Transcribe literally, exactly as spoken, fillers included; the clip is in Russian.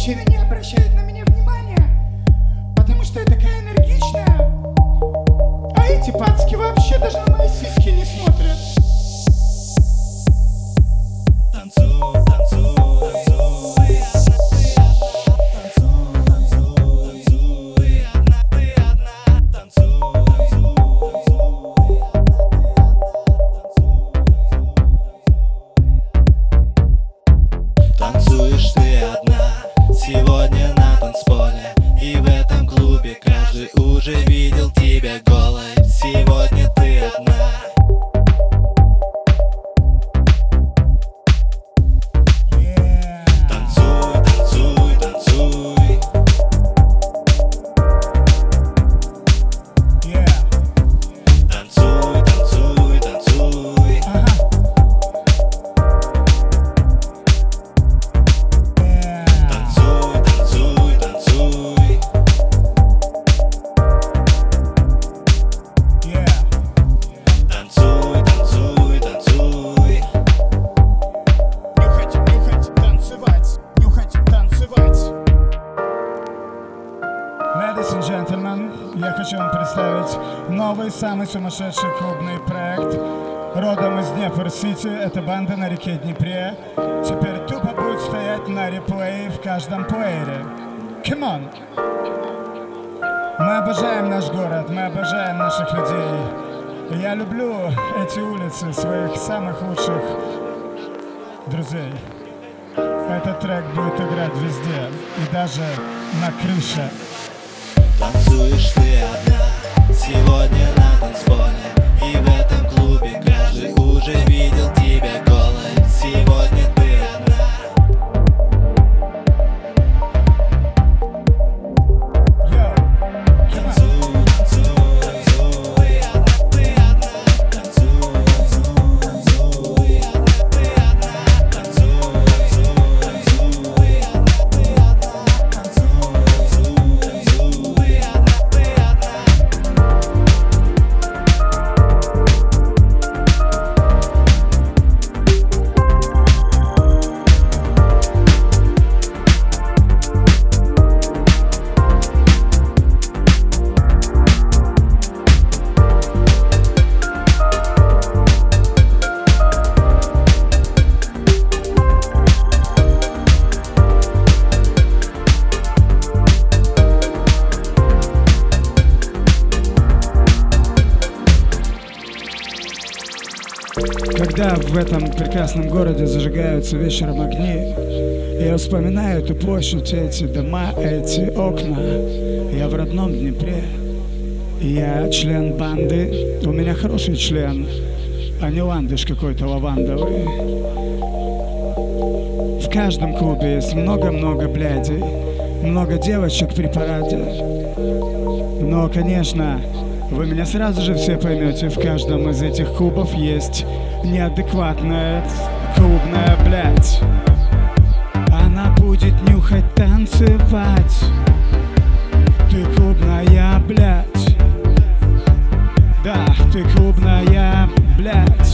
мужчины не обращают на меня внимания, потому что я такая энергичная. А эти пацки вообще даже на мои сиськи не смотрят. Танцуй, танцуй, танцуй, танцуй, танцуй, танцуй, одна ты одна, танцуй, танцуй, танцуй. Танцуешь ты одна сегодня на танцполе, и в этом клубе каждый уже видел тебя голой. Сегодня ты одна. Ladies and gentlemen, я хочу вам представить новый, самый сумасшедший клубный проект. Родом из Днепр-Сити, это банда на реке Днепре. Теперь тупо будет стоять на реплее в каждом плеере. Come on! Мы обожаем наш город, мы обожаем наших людей. Я люблю эти улицы, своих самых лучших друзей. Этот трек будет играть везде, и даже на крыше. Танцуешь ты одна сегодня на танцполе, и в этом клубе каждый уже видел тебя голой. Сегодня ты одна. Танцуй, танцуй, танцуй, одна ты одна. Танцуй, танцуй, танцуй, одна ты одна. Танцуй, танцуй, танцуй, одна ты одна. Танцуй, танцуй, танцуй. Когда в этом прекрасном городе зажигаются вечером огни, я вспоминаю эту площадь, эти дома, эти окна. Я в родном Днепре. Я член банды. У меня хороший член, а не ландыш какой-то лавандовый. В каждом клубе есть много-много блядей, много девочек при параде. Но, конечно, вы меня сразу же все поймете, в каждом из этих клубов есть неадекватная клубная блядь. Она будет нюхать, танцевать. Ты клубная блядь. Да, ты клубная блядь.